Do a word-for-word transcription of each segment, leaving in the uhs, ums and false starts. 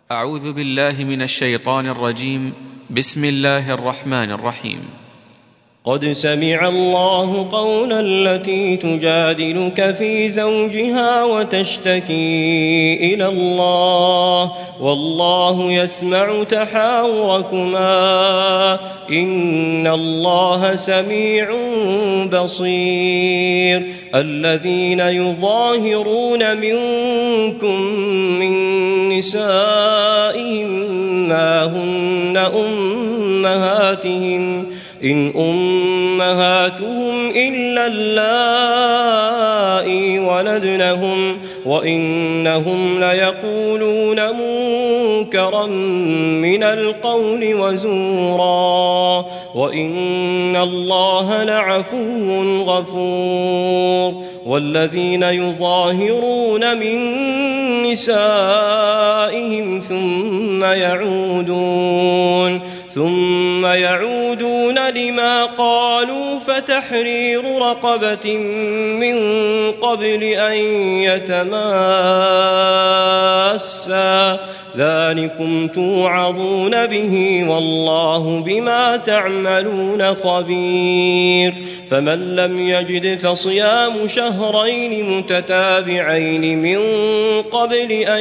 أعوذ بالله من الشيطان الرجيم. بسم الله الرحمن الرحيم. قد سمع الله قول التي تجادلك في زوجها وتشتكي إلى الله والله يسمع تحاوركما إن الله سميع بصير. الذين يظاهرون منكم من نسائهم ما هن أمهاتهم إن أمهاتهم إلا اللائي ولدنهم وإنهم ليقولون منكرا من القول وزورا وإن الله لعفو غفور. والذين يظاهرون من نسائهم ثم يعودون ثم يعودون لما قالوا فتحرير رقبة من قبل أن يتماسا ذلكم توعظون به والله بما تعملون خبير. فمن لم يجد فصيام شهرين متتابعين من قبل أن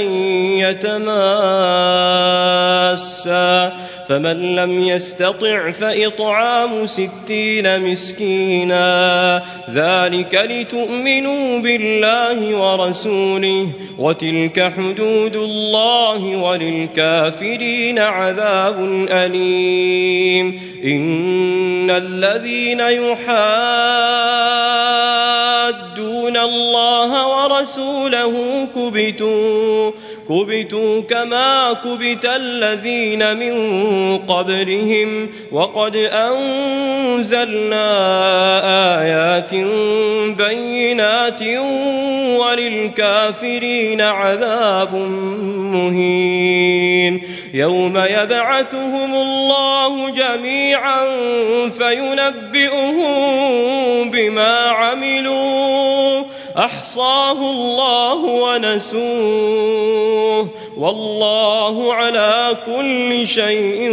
يتماسا فمن لم يستطع فإطعام ستين مسكينا ذلك لتؤمنوا بالله ورسوله وتلك حدود الله وللكافرين عذاب أليم. إن الذين يحادون الله ورسوله كبتوا كبتوا كما كبت الذين من قبلهم وقد أنزلنا آيات بينات وللكافرين عذاب مهين. يوم يبعثهم الله جميعا فينبئهم بما عملوا أحصاه الله ونسوه والله على كل شيء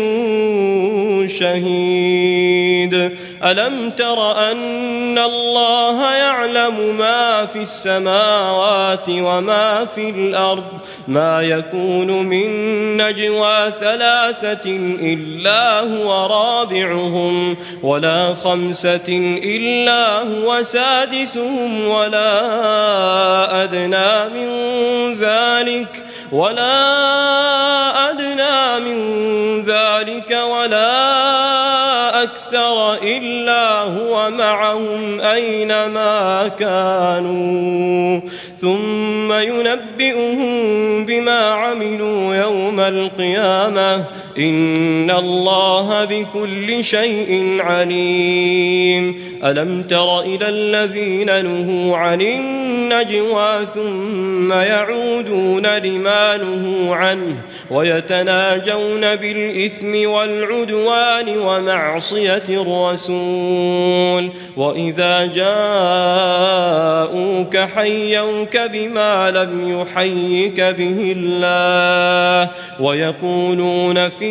شهيد. ألم تر أن الله يعلم ما في السماوات وما في الأرض ما يكون من نجوى ثلاثة إلا هو رابعهم ولا خمسة إلا هو سادسهم ولا أدنى من ذلك ولا أدنى من ذلك ولا أكثر إلا هو معهم أينما كانوا ثم ينبئهم بما عملوا يوم القيامة إن الله بكل شيء عليم. ألم تر إلى الذين نهوا عن النجوى ثم يعودون لما نهوا عنه ويتناجون بالإثم والعدوان ومعصية الرسول وإذا جاءوك حيوك بما لم يحيك به الله ويقولون في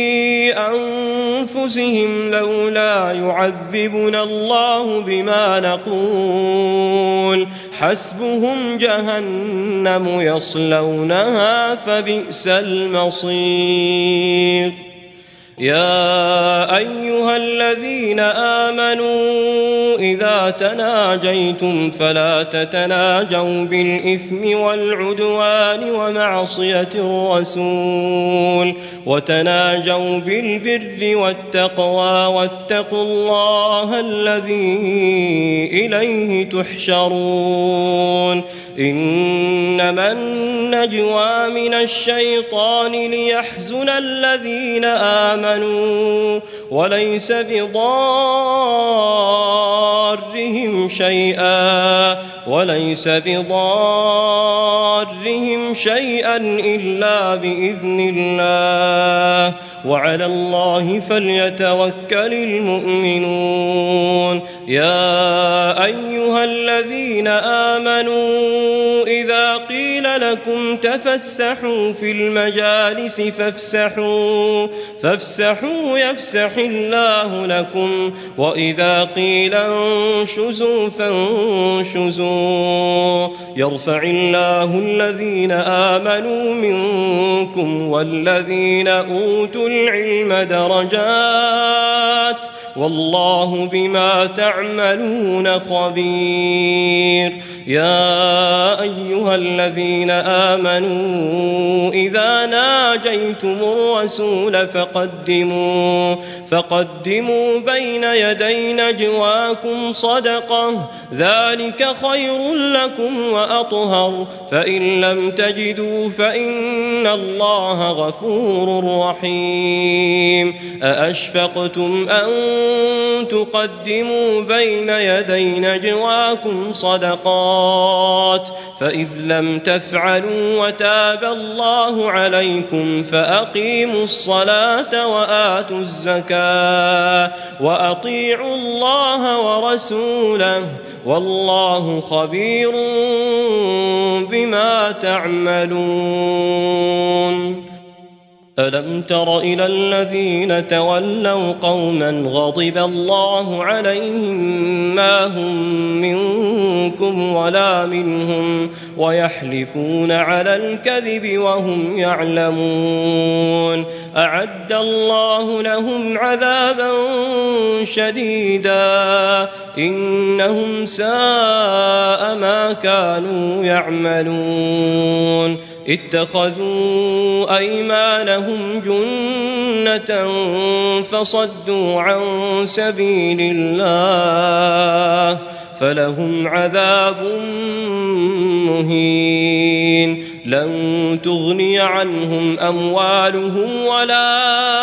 أنفسهم لولا يعذبنا الله بما نقول حسبهم جهنم يصلونها فبئس المصير. يا أيها الذين آمنوا إذا تناجيتم فلا تتناجوا بالإثم والعدوان ومعصية الرسول وتناجوا بالبر والتقوى واتقوا الله الذي إليه تحشرون. إنما النجوى من الشيطان ليحزن الذين آمنوا وليس بضارهم شيئا وليس بضارهم شيئا إلا بإذن الله وعلى الله فليتوكل المؤمنون. يا أيها الذين آمنوا إذا قيل لكم تفسحوا في المجالس فافسحوا فافسحوا يفسح الله لكم وإذا قيل انشزوا فانشزوا يرفع الله الذين آمنوا منكم والذين أوتوا العلم درجات والله بما تعملون خبير. يا أيها الذين آمنوا إذا ناجيتم الرسول فقدموا فقدموا بين يدي نجواكم صدقة ذلك خير لكم وأطهر فإن لم تجدوا فإن الله غفور رحيم. أأشفقتم أن تقدموا بين يدي نجواكم صدقات فإذ لم تفعلوا وتاب الله عليكم فأقيموا الصلاة وآتوا الزكاة وأطيعوا الله ورسوله والله خبير بما تعملون. ألم تر إلى الذين تولوا قوما غضب الله عليهم ما هم منكم ولا منهم ويحلفون على الكذب وهم يعلمون أعد الله لهم عذابا شديدا إنهم ساء ما كانوا يعملون اتخذوا أيمانهم جنة فصدوا عن سبيل الله فلهم عذاب مهين لن تغني عنهم أموالهم ولا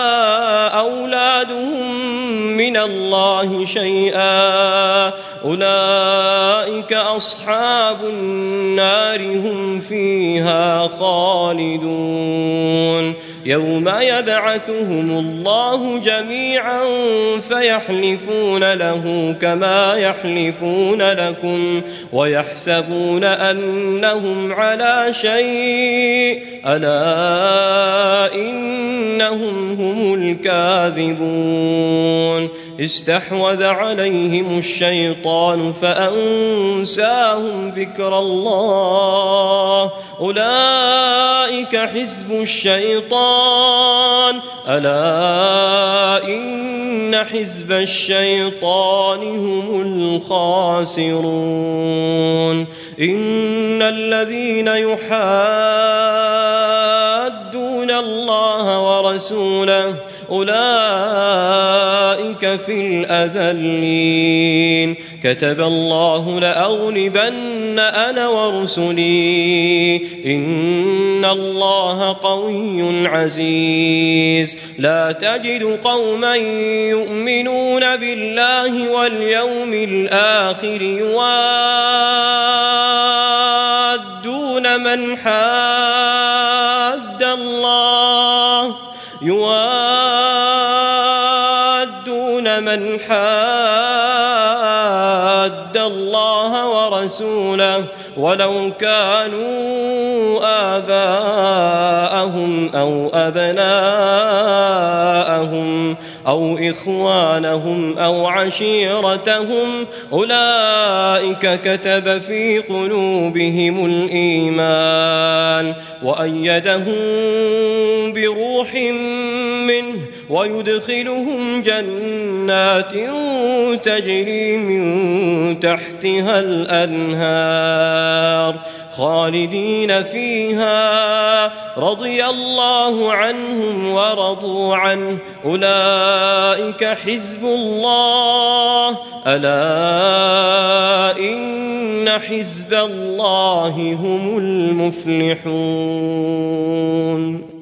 أولادهم من الله شيئا أولئك أصحاب النار هم فيها خالدون. يوم يبعثهم الله جميعا فيحلفون له كما يحلفون لكم ويحسبون أنهم على شيء ألا إنهم هم الكاذبون. استحوذ عليهم الشيطان فأنساهم ذكر الله أولئك حزب الشيطان ألا إن حزب الشيطان هم الخاسرون. إن الذين يحادون الله ورسوله أولئك في الأذلين كتب الله لأغلبن أنا ورسلي إن الله قوي عزيز. لا تجد قوما يؤمنون بالله واليوم الآخر يوادون من حاد الله يوادون من حاد الله ورسوله ولو كانوا آباءهم أو أبناءهم أو إخوانهم أو عشيرتهم أولئك كتب في قلوبهم الإيمان وأيدهم بروح منه ويدخلهم جنات تجري من تحتها الأنهار خالدين فيها رضي الله عنهم ورضوا عنه أولئك حزب الله ألا إن حزب الله هم المفلحون.